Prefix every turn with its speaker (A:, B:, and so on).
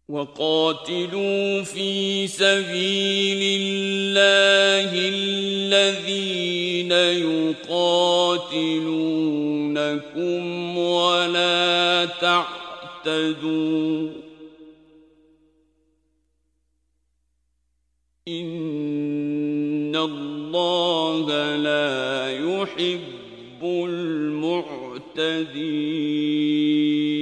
A: وقاتلوا في سبيل الله الذين يقاتلونكم ولا تعتدوا إن الله لا يحب المعتدين